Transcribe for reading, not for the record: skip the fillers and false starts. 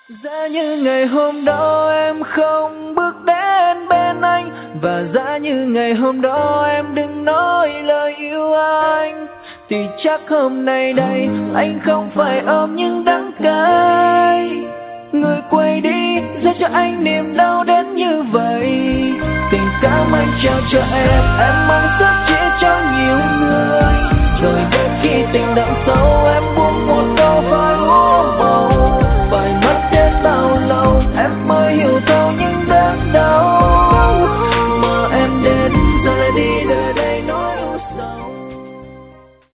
Giá như ngày hôm đó em không bước đến bên anh, và giá như ngày hôm đó em đừng nói lời yêu anh, thì chắc hôm nay đây anh không phải ôm những đắng cay. Người quay đi để cho anh niềm đau đến như vậy. Tình cảm anh trao cho em mong rất chỉ cho nhiều người. Rồi đến khi tình đậm sâu em buông